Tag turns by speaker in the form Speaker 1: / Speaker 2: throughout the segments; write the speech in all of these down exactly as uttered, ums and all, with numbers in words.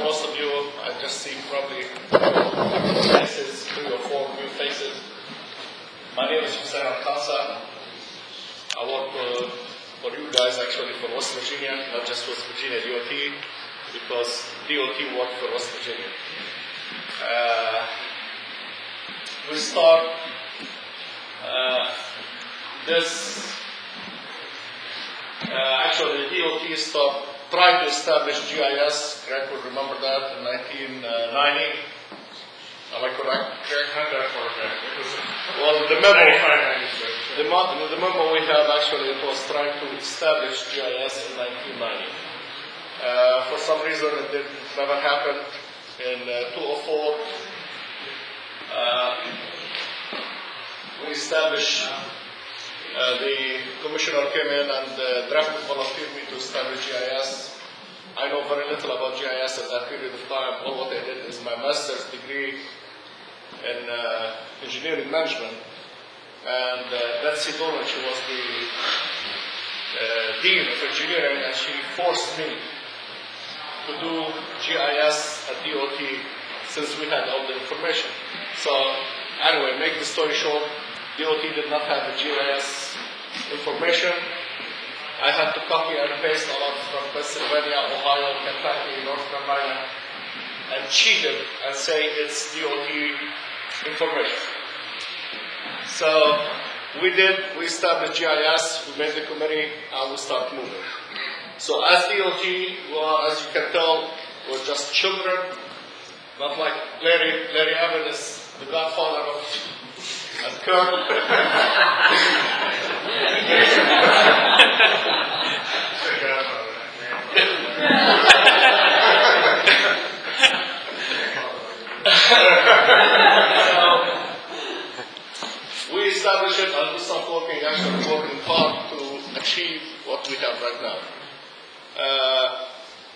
Speaker 1: most of you. I just see probably faces, three or four new faces. My name is Hussein Al-Khansa. I work for, for you guys, actually, for West Virginia, not just West Virginia D O T, because D O T worked for West Virginia. Uh, we start uh, this, uh, actually, the D O T stopped, tried to establish G I S. Greg would remember that in nineteen ninety. Am I correct?
Speaker 2: Greg had that for Greg.
Speaker 1: Well, the memo, the, mo the memo we have actually it was trying to establish G I S in nineteen ninety. Uh, for some reason, it did never happen. In uh, two thousand four, uh, we established. Uh, the commissioner came in and uh, drafted volunteered me to establish G I S. I know very little about G I S at that period of time. All what I did is my master's degree in uh, engineering management. And uh, Betsy Dolan, she was the uh, dean of engineering, and she forced me to do G I S at D O T since we had all the information. So anyway, make the story short, D O T did not have the G I S information. I had to copy and paste a lot from Pennsylvania, Ohio, Kentucky, North Carolina, and cheat it and say it's D O T information. So we did, we established G I S, we made the committee, and we start moving. So as D O T, well, as you can tell, we're just children, not like Larry, Larry Evans is the godfather of and Kurt. So, we established it and we start working, actually working hard to achieve what we have right now. Uh,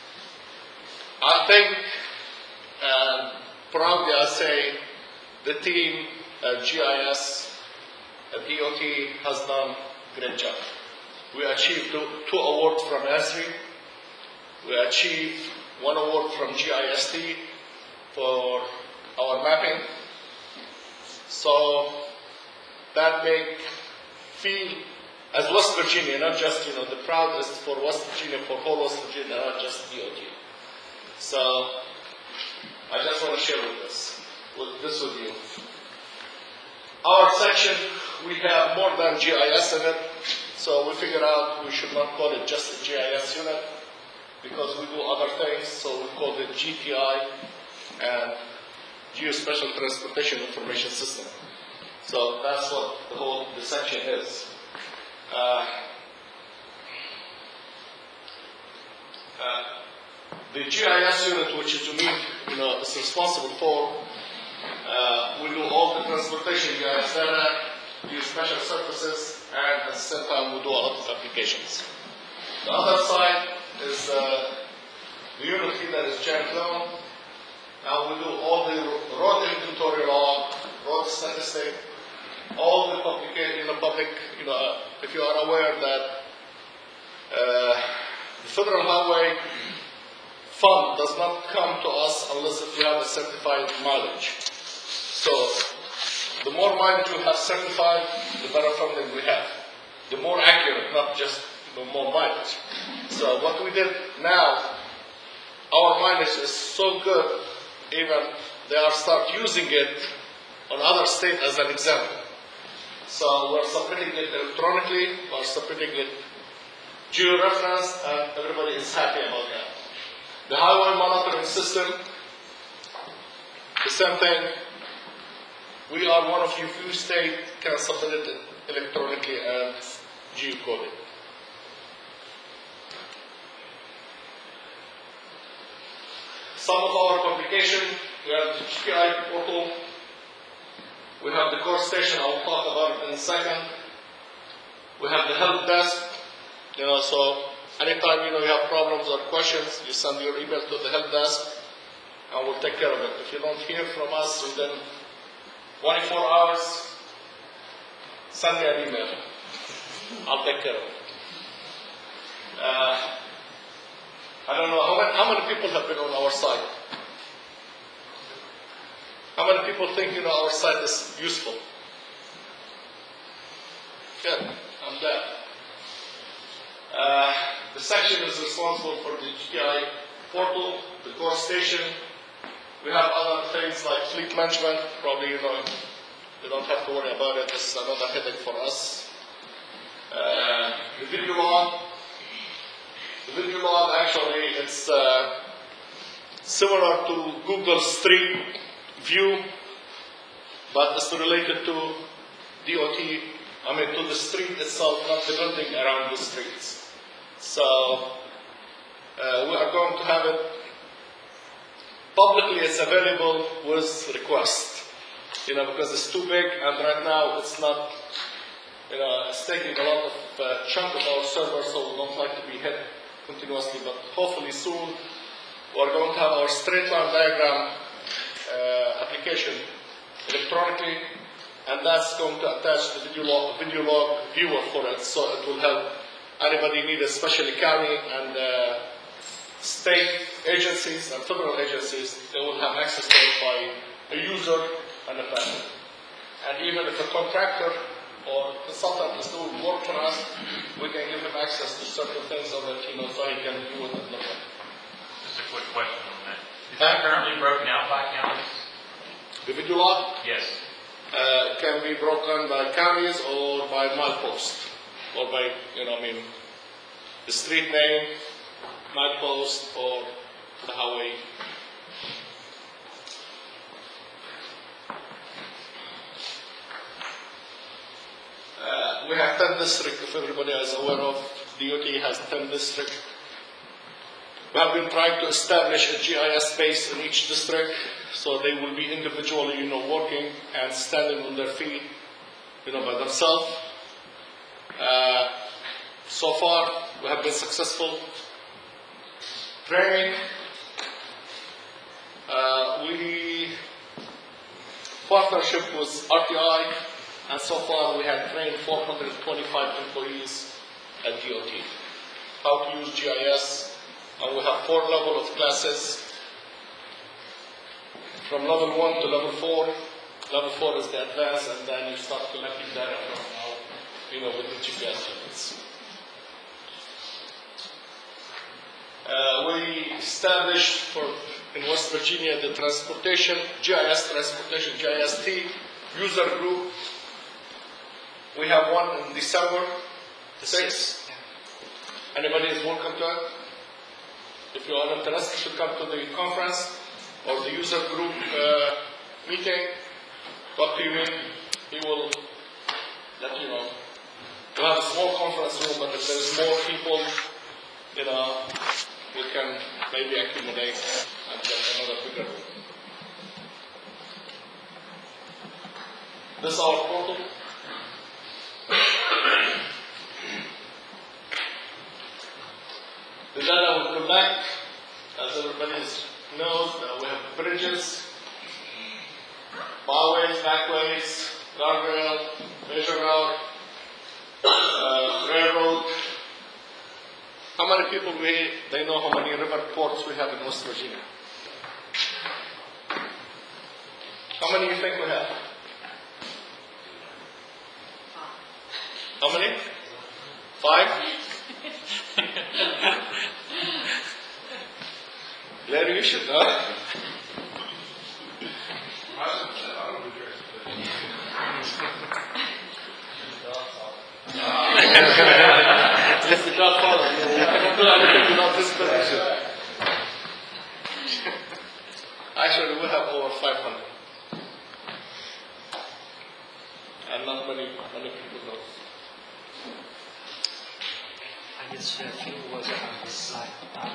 Speaker 1: I think, and proudly I say, the team at G I S at D O T has done a great job. We achieved two, two awards from ESRI. We achieved one award from G I S T for our mapping. So that make feel as West Virginia, not just, you know, the proudest for West Virginia, for whole West Virginia, not just D O T. So I just want to share with this, with this with you. Our section, we have more than G I S in it, so we figured out we should not call it just a G I S unit because we do other things, so we call it G T I and Geospatial Transportation Information System. So that's what the whole the section is. Uh, uh, the G I S unit, which is unique, you know, is responsible for Uh, we do all the transportation G I S data, geospatial services, and at the same time we do a lot of applications. The other side is uh, the unit here that is Jan Clone. Now we do all the road inventory log, road statistic, all the public, you know, public, you know, if you are aware that uh, the Federal Highway Fund does not come to us unless if you have a certified mileage. So, the more mileage we have certified, the better funding we have. The more accurate, not just the more mileage. So, what we did now, our mileage is so good, even they are start using it on other states as an example. So, we're submitting it electronically, we're submitting it geo-referenced, and everybody is happy about that. The highway monitoring system, the same thing. We are one of the few states can submit it electronically and geocoded. Some of our publication, we have the G P I portal, we have the core station, I will talk about it in a second. We have the help desk, you know, so anytime you know you have problems or questions, you send your email to the help desk and we'll take care of it. If you don't hear from us within twenty-four hours, send me an email. I'll take care of it. Uh, I don't know, how many, how many people have been on our site? How many people think, you know, our site is useful? Good, I'm there. Uh, the section is responsible for the G T I portal, the core station. We have other things like fleet management. Probably, you know, you don't have to worry about it. This is another headache for us. Uh, the video log. The video log, actually, it's uh, similar to Google Street View, but it's related to D O T, I mean to the street itself, not the building around the streets. So uh, we are going to have it publicly. It's available with request, you know, because it's too big, and right now it's not, you know, it's taking a lot of uh, chunk of our server, so we don't like to be hit continuously, but hopefully soon we're going to have our straight line diagram uh, application electronically, and that's going to attach the video log, video log viewer for it, so it will help anybody need, especially county and uh, state agencies and federal agencies. They will have access to it by a user and a person. And even if a contractor or consultant is doing work for us, we can give him access to certain things so that he knows how he can do it and look at it.
Speaker 2: Just a quick question on that. Is that currently broken out by counties?
Speaker 1: The video log
Speaker 2: Yes.
Speaker 1: uh, can be broken by counties or by milepost, or by, you know, I mean, the street name, milepost, or the highway. Uh, we have ten districts, if everybody is aware of. D O T has ten districts. We have been trying to establish a G I S base in each district, so they will be individually, you know, working and standing on their feet, you know, by themselves. Uh, so far, we have been successful. Training. Uh, we partnership with R T I. And so far, we have trained four hundred twenty-five employees at D O T how to use G I S. And we have four levels of classes, from level one to level four. Level four is the advanced, and then you start collecting data from our, you know, with the G P S units. Uh, we established for in West Virginia the transportation, G I S transportation, G I S T user group. We have one in December sixth. Anybody is welcome to it. If you are interested to come to the conference or the user group uh, meeting, talk to me. He will let you know. We have a small conference room, but if there's more people, you know, we can maybe accumulate and get another bigger room. This is our portal. The data will collect, as everybody knows, uh, we have bridges, byways, backways, guardrail, measure route, uh, railroad. How many people we, they know how many river ports we have in West Virginia? How many do you think we have? How many? Five? Larry, you should know. Let the dog follow. You cannot do anything without this permission. Actually, we have over five hundred. And not many, many people know.
Speaker 3: I just share a few words on this slide.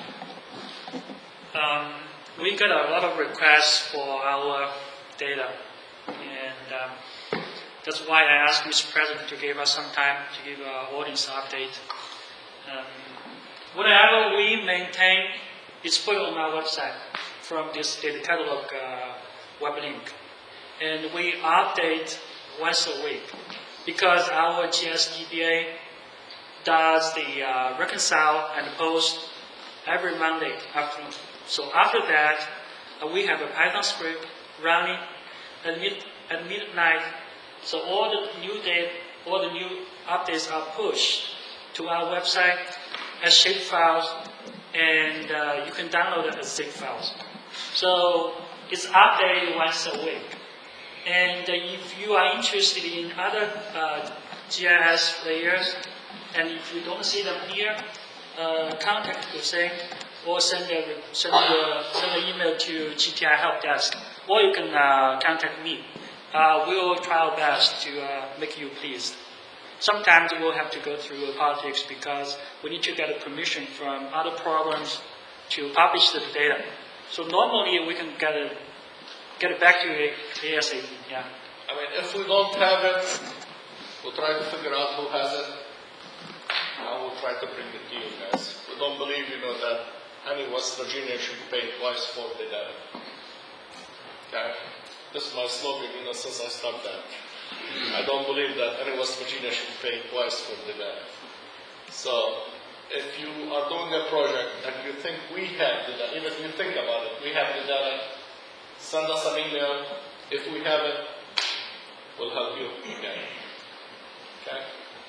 Speaker 3: Um, we got a lot of requests for our data, and um, that's why I asked Mister President to give us some time to give our audience an update. Um, whatever we maintain is put on our website from this data catalog uh, web link, and we update once a week because our G S D B A does the uh, reconcile and post every Monday afternoon. So after that, uh, we have a Python script running at, mid, at midnight. So all the new data, all the new updates are pushed to our website as shape files, and uh, you can download it as zip files. So it's updated once a week. And uh, if you are interested in other uh, G I S layers, and if you don't see them here, uh, contact Hussein or send a send a, send an email to G T I Help Desk, or you can uh, contact me. Uh, we will try our best to uh, make you pleased. Sometimes we'll have to go through politics because we need to get a permission from other programs to publish the data. So normally we can get it, get it back to you ASAP. Yeah.
Speaker 1: I mean, if we don't have it, we'll try to figure out who has it. I will try to bring it to you guys. We don't believe, you know, that any West Virginia should pay twice for the data. Okay? This is my slogan, you know, since I started that. I don't believe that any West Virginia should pay twice for the data. So, if you are doing a project and you think we have the data, even if you think about it, we have the data, send us an email. If we have it, we'll help you get it. Okay?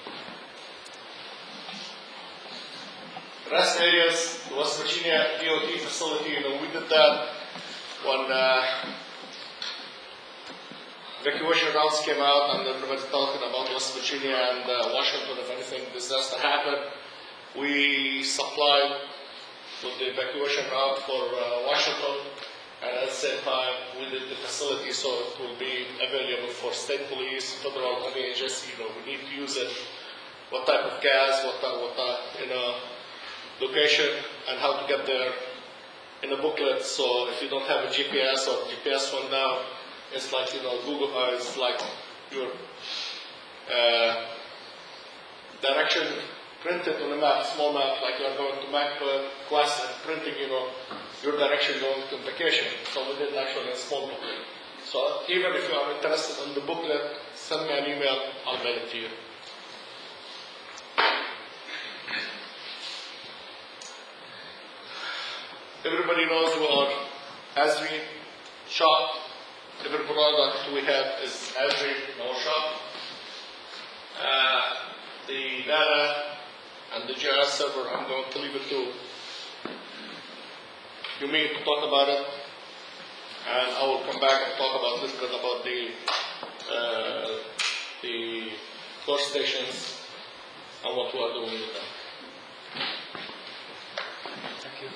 Speaker 1: Rest areas, the West Virginia D O T facility, you know, we did that when uh, evacuation routes came out and everybody talking about West Virginia and uh, Washington, if anything disaster happened. We supplied with the evacuation route for uh, Washington, and at the same time we did the facility so it will be available for state police, federal any agency. You know, we need to use it. What type of gas, what type, what type, you know, location, and how to get there in a booklet. So if you don't have a G P S or G P S one now, it's like, you know, Google, uh, it's like your uh, direction printed on a map, small map, like you're going to Mac class and printing, you know, your direction going to vacation. So we did actually a small booklet. So even if you are interested in the booklet, send me an email, I'll mail it to you. Everybody knows we are Esri shop. Every product we have is Esri in our shop. Uh, the data and the G I S server, I'm going to leave it to you me to talk about it, and I will come back and talk about this bit about the uh, the core stations and what we are doing with them.
Speaker 3: Thank you.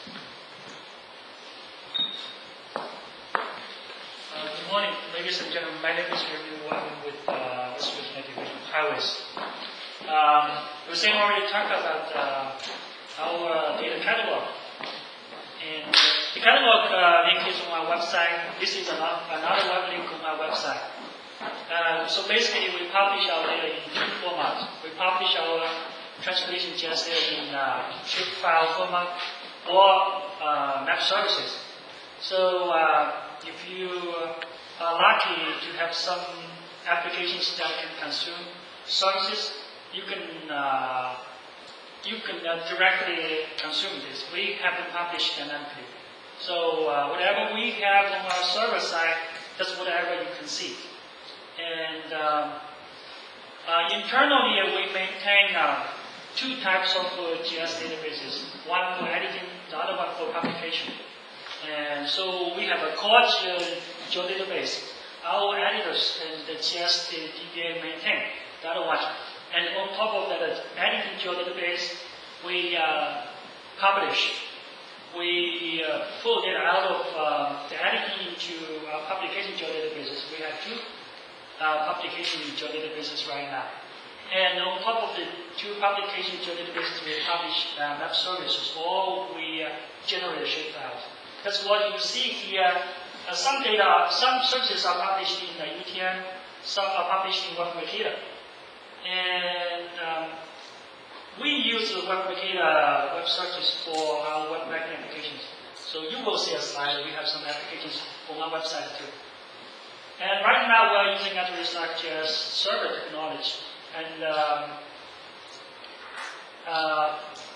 Speaker 3: Uh, good morning, ladies and gentlemen. My name is Remy Wang with uh, West Virginia Division of Highways. Um, Hussein already talked about uh, our uh, data catalog. And the catalog uh, link is on our website. This is another, another web link on our website. Uh, so basically, we publish our data in two formats. We publish our translation G I S data in uh, shapefile format or uh, map services. So uh, if you are lucky to have some applications that can consume services, you can uh, you can uh, directly consume this. We have them published dynamically. So uh, whatever we have on our server side, that's whatever you can see. And um, uh, internally, uh, we maintain uh, two types of uh, G I S databases. One for editing, the other one for publication. And so we have a core geo database. Our editors and the G I S D B A maintain the other one. And on top of that editing geo database, we uh, publish. We uh, pull data out of uh, the editing into our publication geo databases. We have two uh, publication geo databases right now. And on top of the two publication geo databases, we publish uh, map services, or we uh, generate shapefiles. That's what you see here. Uh, some data, some services are published in the E T N, some are published in WebWikita. And um, we use the WebWikita web searches for our web banking applications. So you will see a slide. We have some applications on our website too. And right now we're using AtlasArcGIS server technology. And um, uh,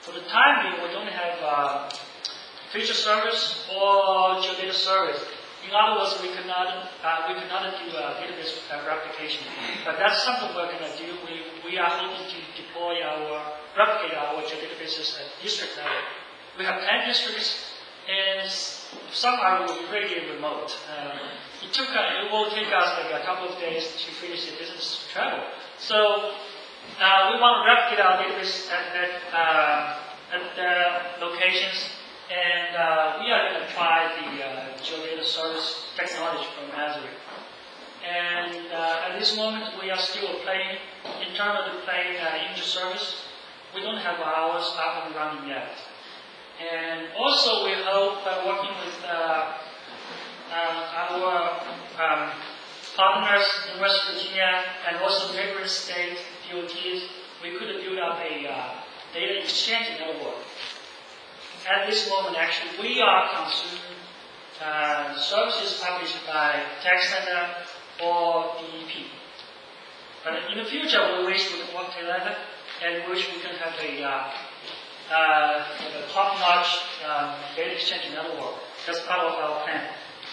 Speaker 3: For the time being, we don't have uh, feature service or geodata service. In other words, we cannot uh, we cannot do uh, database uh, replication. But that's something we're going to do. We we are hoping to deploy our replicate our geodatabases at district level. We have ten districts, and some are really remote. Um, it took uh, it will take us like a couple of days to finish the business travel. So uh, we want to replicate our database at at, uh, at the locations. And uh, we are going to try the uh, geodata service technology from Azure. And uh, at this moment, we are still playing, in terms of playing uh, image service, we don't have ours up and running yet. And also, we hope by working with uh, uh, our um, partners in West Virginia and also neighboring state D O Ts, we could build up a uh, data exchange network. At this moment, actually, we are consuming uh, services published by TechCenter or D E P. But in the future, we wish we can work together and wish we can have a, uh, uh, a top-notch um, data exchange network. That's part of our plan.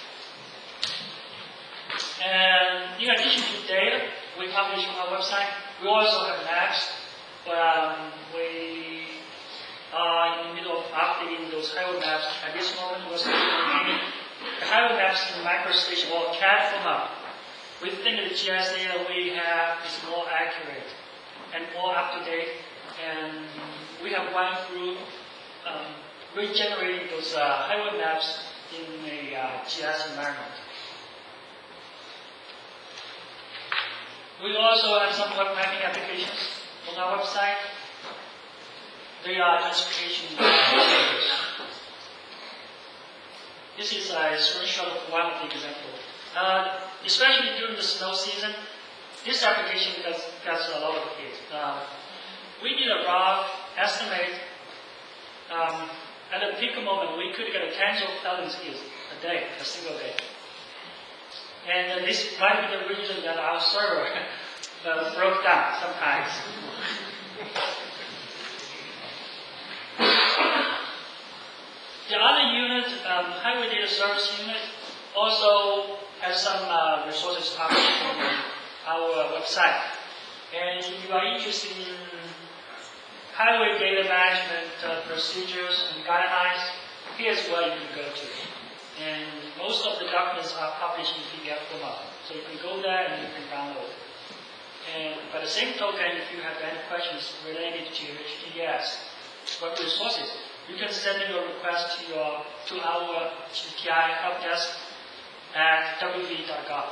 Speaker 3: And in addition to data, we publish on our website. We also have maps. Um, we Uh, in the middle of updating those highway maps. At this moment, we're still remaining the highway maps in the microstation or C A D format. We think the G I S data we have is more accurate and more up to date, and we have gone through um, regenerating those uh, highway maps in a uh, G I S environment. We also have some web mapping applications on our website. They are transportation service. This is a screenshot of one of the examples. Uh, especially during the snow season, this application gets, gets a lot of hits. Uh, we did a rough estimate. Um, at a peak moment, we could get tens of thousands of hits a day, a single day. And uh, this might be the reason that our server uh, broke down sometimes. The other unit, um, Highway Data Service Unit, also has some uh, resources published on our website. And if you are interested in highway data management uh, procedures and guidelines, here's where you can go to. And most of the documents are published in P D F format. So you can go there and you can download. And by the same token, if you have any questions related to H D S, what resources, you can send your request to your to our G T I help desk at w v dot gov.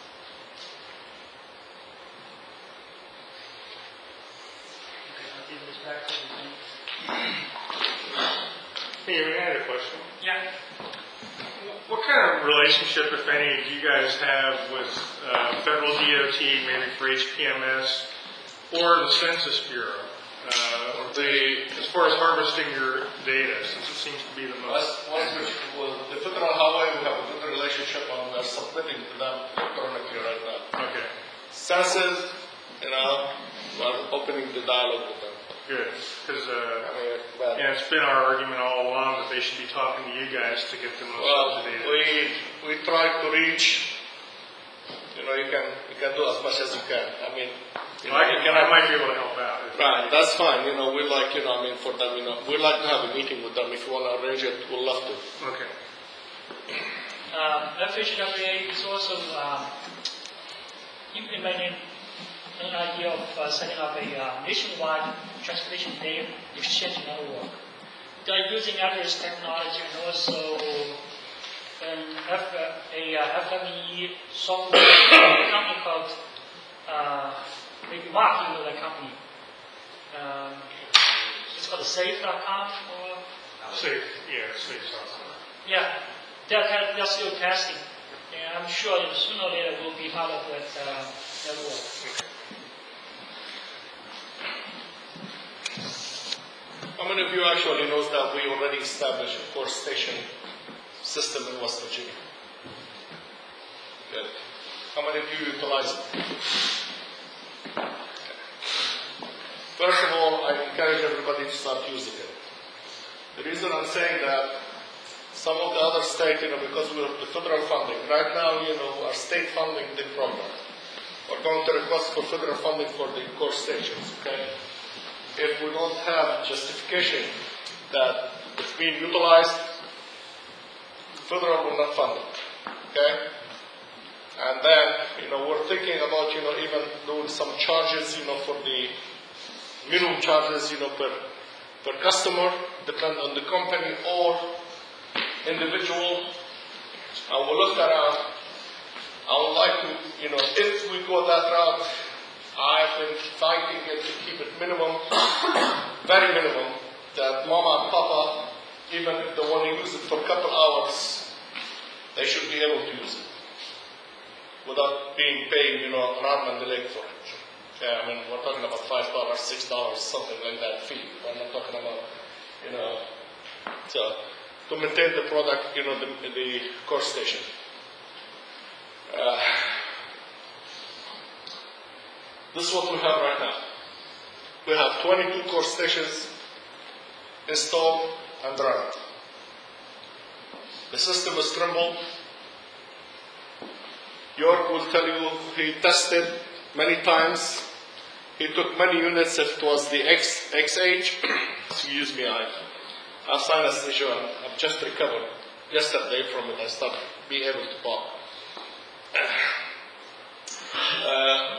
Speaker 3: Okay, I'll give this back to you.
Speaker 4: Hey, I had a question.
Speaker 3: Yeah.
Speaker 4: What kind of relationship, if any, do you guys have with uh, federal D O T, maybe for H P M S, or the Census Bureau? Uh, or the, as far as harvesting your data, since it seems to be the most.
Speaker 1: Once, once we, well, the Federal Highway, we have a good relationship and we're submitting to them electronically right now.
Speaker 4: Okay.
Speaker 1: Census, you know, we're opening the dialogue with them.
Speaker 4: Good, because uh,
Speaker 1: I mean, but,
Speaker 4: yeah, it's been our argument all along that they should be talking to you guys to get the most
Speaker 1: well,
Speaker 4: of the data.
Speaker 1: we we try to reach. You know, you can you can do as much as you can. I mean, you
Speaker 4: Well,
Speaker 1: know,
Speaker 4: I, can,
Speaker 1: you
Speaker 4: I might be able to help out.
Speaker 1: Right, that's fine. You know, we like, you know, I mean, for them, you know, we like to have a meeting with them. If you want to arrange it, we'd love to.
Speaker 4: Okay.
Speaker 3: Um, F H W A is also um, implementing an idea of uh, setting up a uh, nationwide transportation data exchange network. They are using address technology and also an F, a uh, F M E software company called uh, maybe Mark, you know that company. Um, it's called safe dot com or
Speaker 4: Safe, yeah, safe software.
Speaker 3: yeah, they're kind of, they're still testing, and I'm sure that sooner or later we'll be part of that uh, network.
Speaker 1: How many of you actually knows that we already established a core station system in West Virginia? Good. How many of you utilize it? First of all, I encourage everybody to start using it. The reason I'm saying that, some of the other states, you know, because we have the federal funding, right now, you know, our state funding the program. We're going to request for federal funding for the core stations, okay? If we don't have justification that it's being utilized, federal will not fund it, okay? And then, you know, we're thinking about, you know, even doing some charges, you know, for the minimum charges, you know, per, per customer, depend on the company or individual. I will look around. I would like to, you know, if we go that route, I've been fighting it to keep it minimum, very minimum, that mama and papa, even if they want to use it for a couple hours, they should be able to use it without being paid, you know, an arm and a leg for it. Okay, I mean, we're talking about five dollars, six dollars, something like that fee. We're not talking about, you know, so to maintain the product, you know, the, the core station. Uh, this is what we have right now. We have twenty-two core stations installed and running. The system is Trimble. York will tell you he tested many times. He took many units. If it was the X, XH, excuse me, I have sinus issue. I've just recovered yesterday from it. I started being able to talk. Uh,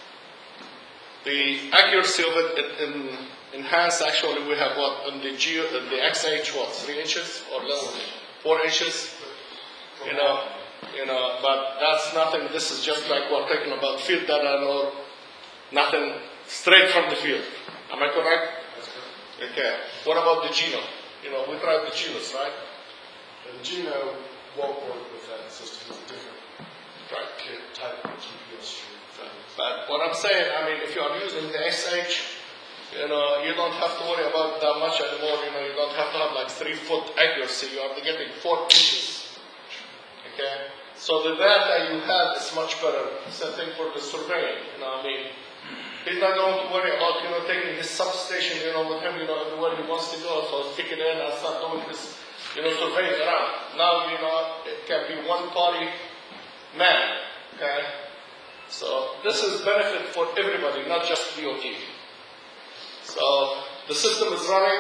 Speaker 1: the accuracy of it, it in, enhanced. Actually, we have what on the G, in the X H, what three inches or less, four inches. You know, you know, but that's nothing. This is just like we're talking about field data or nothing straight from the field. Am I correct? Okay. What about the Geno? You know, we tried the Genos, right?
Speaker 5: The Geno won't work with that system. It's different.
Speaker 1: Right.
Speaker 5: Type of G P S stream.
Speaker 1: But what I'm saying, I mean, if you are using the X H, you know, you don't have to worry about that much anymore. You know, you don't have to have like three foot accuracy. You are getting four inches. Okay. So the data you have is much better. Same thing for the surveying. You know, I mean, he's not going to worry about, you know, taking his substation, you know, with him, you know, everywhere he wants to go. So stick it in and start doing this, you know, surveying around. Now, you know, it can be one party man. Okay. So this is benefit for everybody, not just D O T. So the system is running.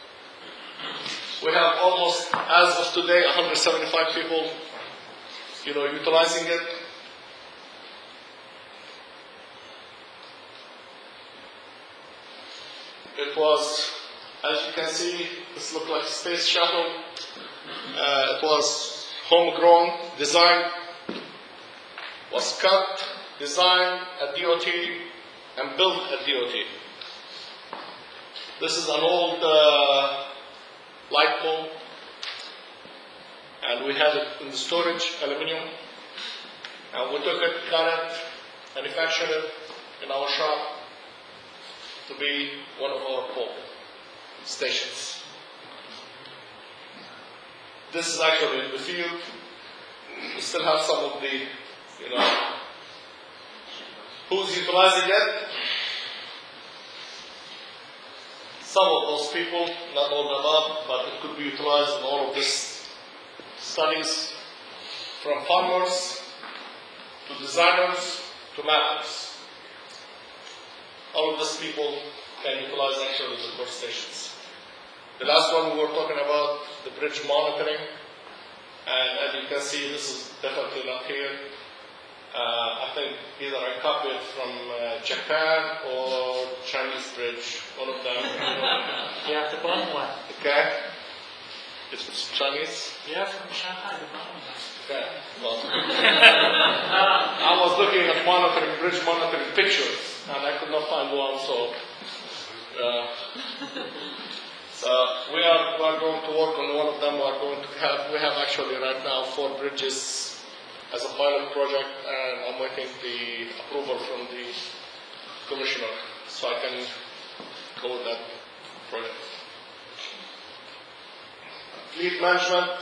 Speaker 1: We have almost, as of today, one hundred seventy-five people, you know, utilizing it. It was, as you can see, this looked like a space shuttle. Uh, it was homegrown, designed, was cut, designed at D O T, and built at D O T. This is an old uh, light bulb, and we had it in the storage, aluminum, and we took it, cut it, manufactured it in our shop to be one of our pole stations. This is actually in the field. We still have some of the, you know, who's utilizing it? Some of those people, not all the above, but it could be utilized in all of these studies, from farmers to designers to mappers. All of these people can utilize actually the core stations. The last one we were talking about, the bridge monitoring, and as you can see, this is definitely not here. Uh, I think either I copied it from uh, Japan or Chinese bridge, one of them.
Speaker 3: Yeah, the bottom one.
Speaker 1: Okay. It's Chinese?
Speaker 3: Yeah, from Shanghai, the bottom one.
Speaker 1: Okay. Well, I was looking at monitoring, bridge monitoring pictures, and I could not find one, so. Uh, so we are, we are going to work on one of them. We are going to have, we have actually right now four bridges as a pilot project, and I'm waiting the approval from the commissioner so I can go with that project. Fleet management.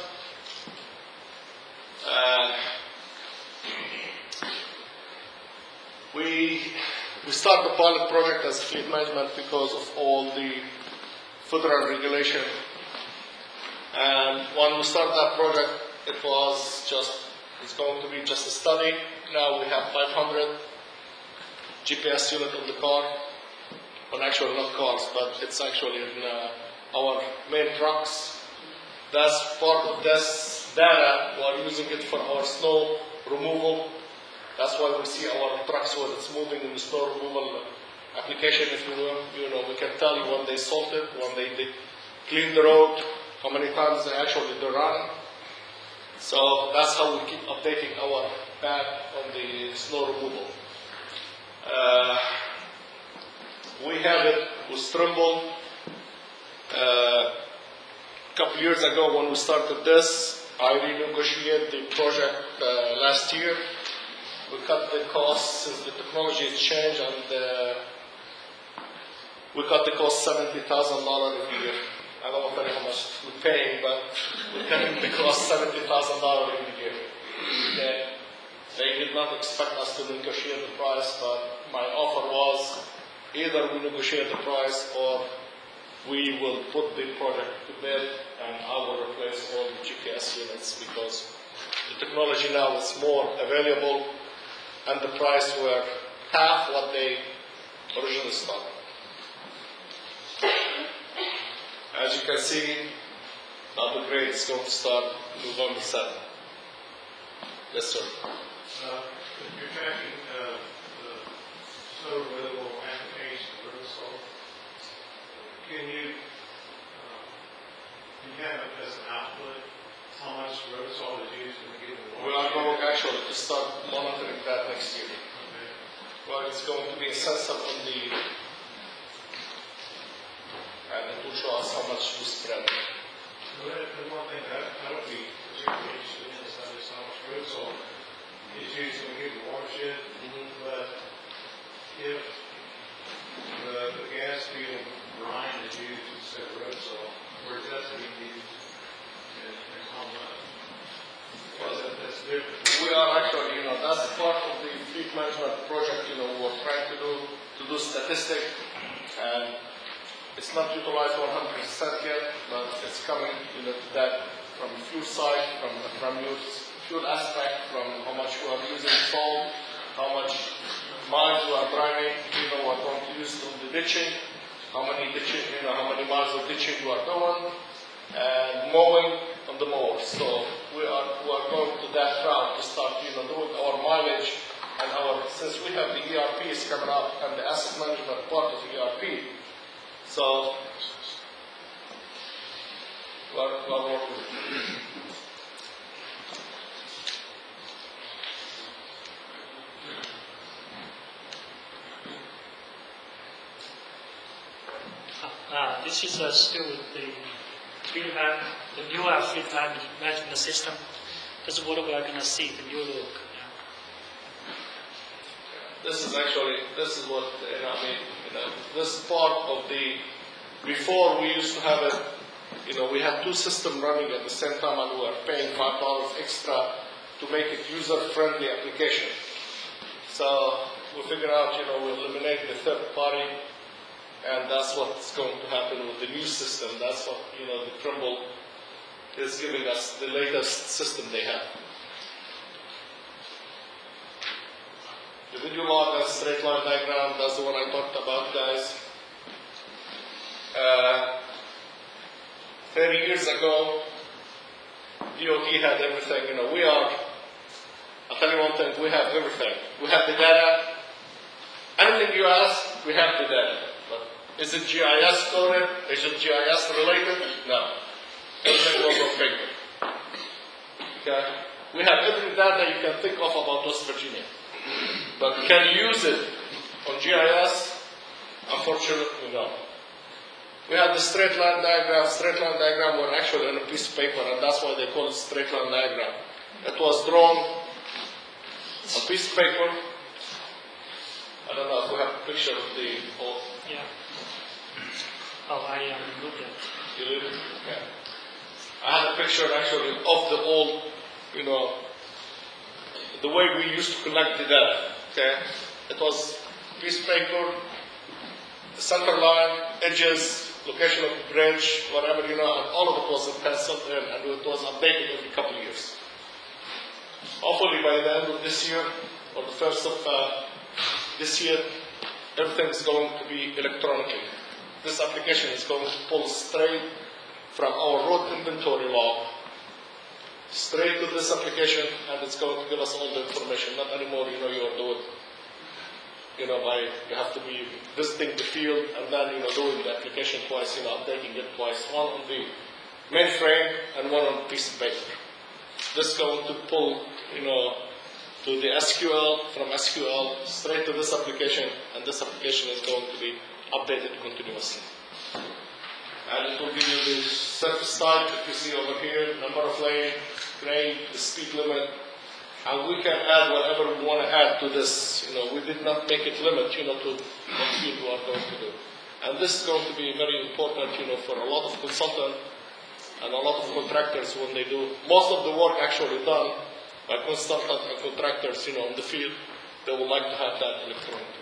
Speaker 1: Uh, we we start the pilot project as fleet management because of all the federal regulation. And when we start that project, it was just, it's going to be just a study. Now we have five hundred G P S units on the car. Well, actually not cars, but it's actually in uh, our main trucks. That's part of this data. We are using it for our snow removal. That's why we see our trucks when it's moving in the snow removal application. If you will, you know, we can tell you when they salted, when they, they clean the road, how many times they actually they run. So that's how we keep updating our path on the snow removal. Uh, we have it with Trimble. Uh, a couple years ago when we started this, I renegotiated the project uh, last year. We cut the cost since the technology has changed, and uh, we cut the cost seventy thousand dollars a year. I don't want to tell you how much we're paying, but we're cutting the cost seventy thousand dollars a year. Okay. They did not expect us to negotiate the price, but my offer was either we negotiate the price or we will put the project to bed and I will replace all the G P S units because the technology now is more available and the price were half what they originally started. As you can see, now the grade is going to start November seventh. Yes, sir.
Speaker 6: Uh, if you're tracking uh, the snow removal application for the soil, can you, uh, can you have it as an output how much road salt is used in a given
Speaker 1: We are going actually to start monitoring that next year.
Speaker 6: Okay.
Speaker 1: Well, it's going to be a sensor on the, and it will show us how much we spread.
Speaker 6: Well, that- the one thing that I would be particularly interested in is that it's how much road salt is used in a given watershed. But if the, the gas field brine is used instead of road salt, where that's being used and, and how much? Well, that, that's different.
Speaker 1: We are actually, you know, that's part of the fleet management project, you know, we're trying to do, to do statistic, and it's not utilized one hundred percent yet, but it's coming, you know, to that from fuel side, from, from your fuel aspect, from how much we are using salt, how much miles we are driving, you know, we're going to use from the ditching, how many ditching, you know, how many miles of ditching we are doing, and mowing on the mower. So we are, we are going to that route to start, you know, doing our mileage and our, since we have the E R P is coming up and the asset management part of E R P, so we are, we are working.
Speaker 3: Uh, this is uh, still the fleet man, the new uh, fleet man management system. This is what we are going to see, the new look. Yeah.
Speaker 1: This is actually, this is what, you know, I mean, you know, this part of the, before we used to have it, you know, we had two systems running at the same time and we were paying five dollars extra to make it user-friendly application. So we figured out, you know, we eliminate the third party, and that's what's going to happen with the new system. That's what, you know, the Trimble is giving us, the latest system they have. The video log and straight line diagram, that's the one I talked about, guys. Uh, thirty years ago, D O T had everything, you know, we are, I'll tell you one thing, we have everything. We have the data. Anything you ask, we have the data. But is it G I S coded? Is it G I S related? No. Everything was on paper. Okay? We have every data you can think of about West Virginia. But can you use it on G I S? Unfortunately, no. We have the straight line diagram. Straight line diagram were actually on a piece of paper, and that's why they call it straight line diagram. It was drawn on a piece of paper. I don't know if we have a picture of the whole.
Speaker 3: Yeah. Oh, I um, looked at.
Speaker 1: You did? Okay. I had a picture actually of the old, you know, the way we used to collect the data. Okay. It was piece of paper, the center line, edges, location of the bridge, whatever, you know, and all of it was penciled in, and it was updated every couple of years. Hopefully by the end of this year, or the first of uh, this year, everything is going to be electronically. This application is going to pull straight from our road inventory log, straight to this application, and it's going to give us all the information. Not anymore, you know, you're doing, you know, by, you have to be visiting the field and then, you know, doing the application twice, you know, updating it twice, one on the mainframe and one on the piece of paper. This is going to pull, you know, to the S Q L, from S Q L, straight to this application, and this application is going to be updated continuously. And it will give you the surface type, if you see over here, number of lane, grade, the speed limit, and we can add whatever we want to add to this. You know, we did not make it limit, you know, to what field we are going to do. And this is going to be very important, you know, for a lot of consultants and a lot of contractors when they do most of the work actually done by consultants and contractors, you know, in the field. They would like to have that electronically.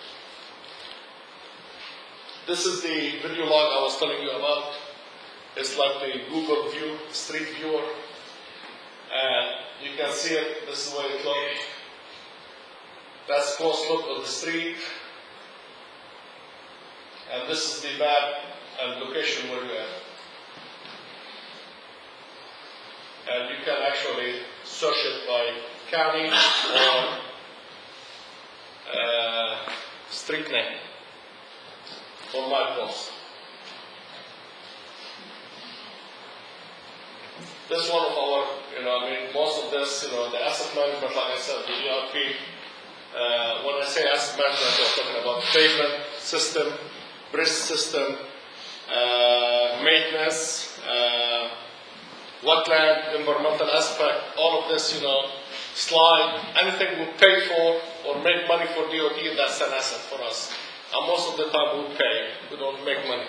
Speaker 1: This is the video log I was telling you about. It's like the Google View, Street Viewer. And you can see it, this is the way it looks. That's close look of the street. And this is the map and location where you're at. And you can actually search it by county or uh, street name for my post. This is one of our, you know, I mean, most of this, you know, the asset management, like I said, the E R P. Uh, when I say asset management, we're talking about pavement system, bridge system, uh, maintenance, uh, wetland, environmental aspect, all of this, you know, slide, anything we pay for or make money for D O T, that's an asset for us. And most of the time we pay, we don't make money.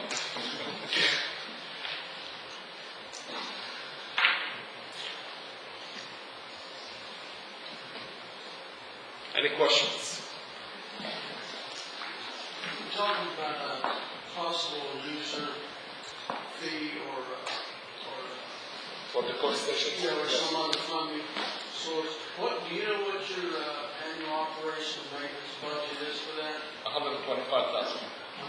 Speaker 1: Any questions?
Speaker 7: You're talking about a possible user fee or, uh, or
Speaker 1: For the court station?
Speaker 7: yeah, or some other funding source. What, do you know what your uh, annual operation maintenance budget is for that?
Speaker 1: one hundred twenty-five thousand.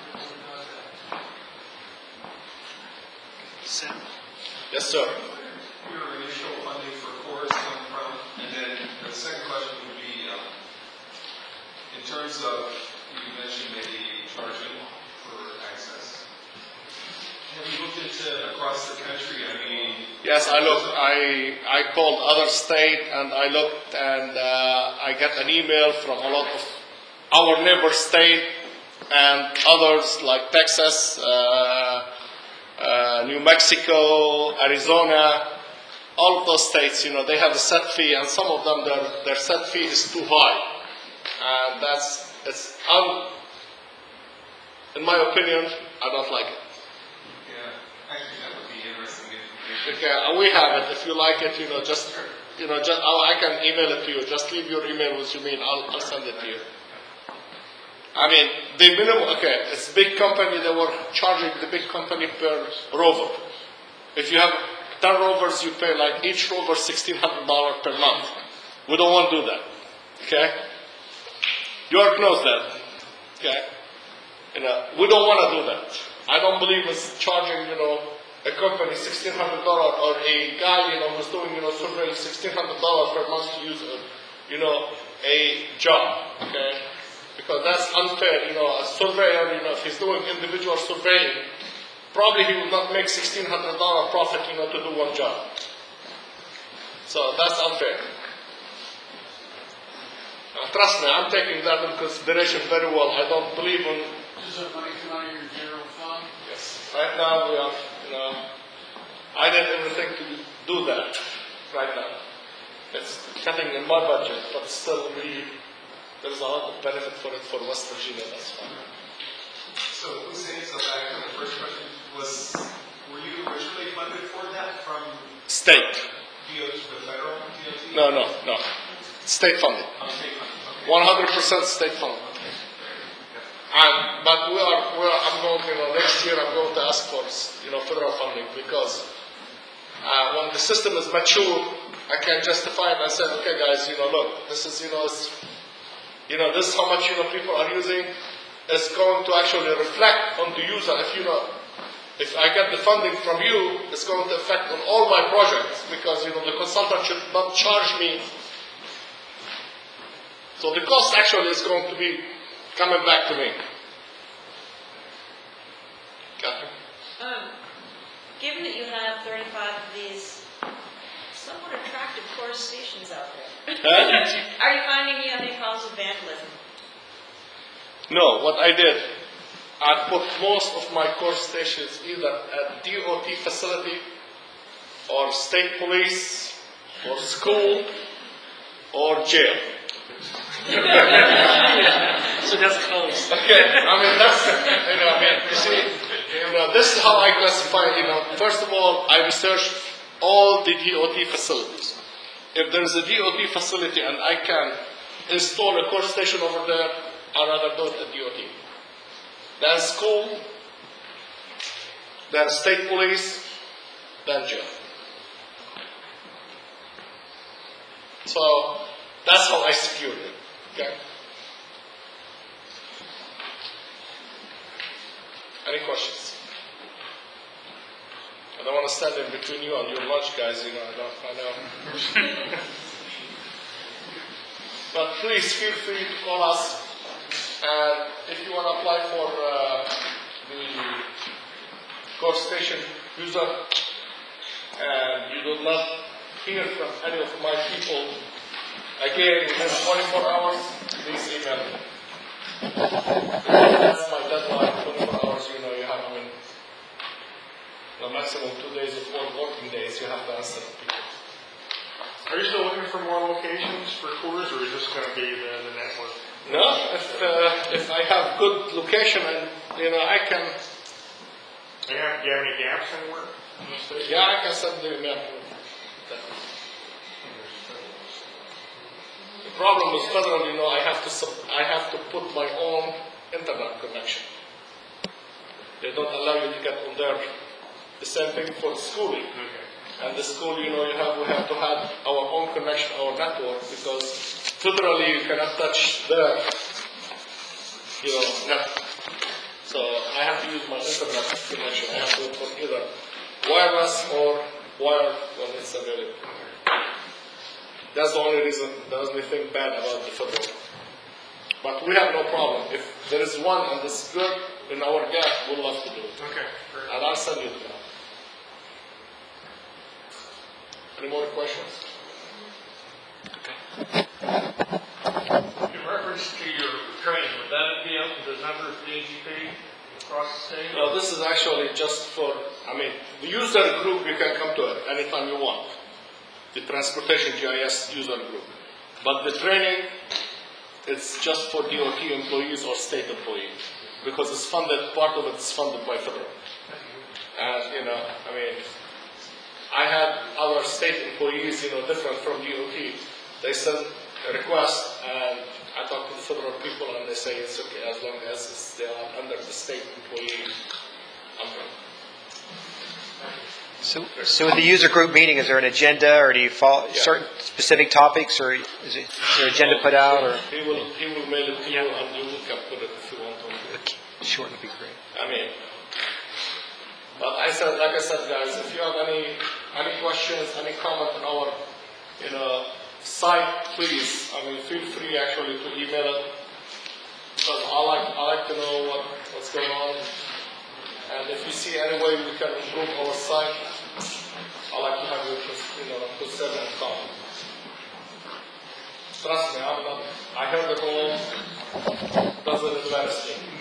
Speaker 3: Sam?
Speaker 1: Yes, sir.
Speaker 8: Your initial funding for course come from, and then the second question would be, um, in terms of, you mentioned maybe charging for access. Have you looked into across the country? I mean,
Speaker 1: Yes, I looked. I I called other state and I looked, and uh, I got an email from a lot of our neighbor state and others like Texas, uh, uh, New Mexico, Arizona. All of those states, you know, they have a set fee, and some of them their their set fee is too high, and that's it's un. In my opinion, I don't like it.
Speaker 8: yeah, actually that would be interesting information.
Speaker 1: Okay, uh, we have it. If you like it, you know, just, you know, just I can email it to you. Just leave your email with your mail. I'll, I'll send it to you. I mean, the minimum. Okay, it's a big company. They were charging the big company per rover. If you have ten rovers, you pay like each rover sixteen hundred dollars per month. We don't want to do that. Okay, York knows that. Okay, you know, we don't want to do that. I don't believe in charging, you know, a company sixteen hundred dollars or a guy, you know, who's doing, you know, surveying sixteen hundred dollars per month to use, a, you know, a job, okay? Because that's unfair, you know, a surveyor, you know, if he's doing individual surveying, probably he will not make sixteen hundred dollars profit, you know, to do one job. So that's unfair. Now, trust me, I'm taking that into consideration very well. I don't believe in.
Speaker 7: Does that money come out of your general fund?
Speaker 1: Yes. Right now we are, you know, I did everything to do that right now. It's cutting in my budget, but still we, there's a lot of benefit for it for West Virginia, that's fine.
Speaker 8: So, Hussein, so back to the first question, was, were you originally funded for that from
Speaker 1: State.
Speaker 8: D O T, the federal D O T?
Speaker 1: No, no, no. State funded.
Speaker 8: Oh, state funded, okay.
Speaker 1: one hundred percent state funded. And, but we are, we are, I'm going, you know, next year I'm going to ask for, you know, federal funding because uh, when the system is mature, I can justify it. I said, okay, guys, you know, look, this is, you know, it's, you know, this is how much, you know, people are using. It's going to actually reflect on the user. If you know, if I get the funding from you, it's going to affect on all my projects because, you know, the consultant should not charge me. So the cost actually is going to be coming back to me. Catherine?
Speaker 9: Um, given that you have thirty-five of these somewhat attractive course stations out there, are you finding you have any problems with vandalism?
Speaker 1: No, what I did, I put most of my course stations either at D O T facility or state police or school or jail.
Speaker 3: So that's close.
Speaker 1: Okay, I mean that's, you know, I mean, you see, you know, this is how I classify, you know, first of all, I research all the D O T facilities. If there is a D O T facility and I can install a course station over there, I'd rather do it at D O T. Then school, then state police, then jail. So that's how I secured it. Okay. Any questions? I don't want to stand in between you and your lunch, guys. You know, I don't. I know. But please feel free to call us. And if you want to apply for uh, the course station user, and you do not hear from any of my people again within twenty-four hours, please email me. That's my deadline, twenty-four hours, you know, you have, I mean, the maximum two days or four working days, you have to answer to people.
Speaker 4: Are you still looking for more locations for tours, or is this going to be the, the network?
Speaker 1: No, if uh, if I have good location and, you know, I can,
Speaker 4: Do you have, do you have any gaps anywhere in the state?
Speaker 1: yeah, I can send the map. The problem with federal, you know, I have to sub, I have to put my own internet connection. They don't allow you to get on there. The same thing for schooling.
Speaker 4: Okay.
Speaker 1: And the school, you know, you have we have to have our own connection, our network, because federally you cannot touch their, you know, network. So I have to use my internet connection. I have to put either wireless or wired when it's available. That's the only reason, the only thing bad about the federal. But we have no problem. If there is one and it's good in our gap, we'd love to do it.
Speaker 4: Okay. Great.
Speaker 1: And I'll send you to that. Any more questions?
Speaker 7: In reference to your training, would that be up to the number of D G P across the state?
Speaker 1: No, this is actually just for, I mean, the user group, you can come to it anytime you want. The transportation G I S user group. But the training, it's just for D O T employees or state employees. Because it's funded, part of it is funded by federal. And, you know, I mean, I had other state employees, you know, different from D O T. They sent a request, and I talked to the federal people, and they say it's okay as long as it's, they are under the state employee umbrella.
Speaker 10: So, so in the user group meeting, is there an agenda, or do you follow
Speaker 1: Yeah.
Speaker 10: certain specific topics, or is, it, is there an agenda put out, or
Speaker 1: He will, he will mail it to you, and you can put it if you want to.
Speaker 10: short would be great.
Speaker 1: I mean, but I said, like I said, guys, if you have any any questions, any comment on our, you know, site, please. I mean, feel free actually to email it, because I like I like to know what, what's going on, and if you see any way we can improve our site, I like to have you, you know, to send and comment. Trust me, I'm not. I heard it all. Doesn't embarrass me.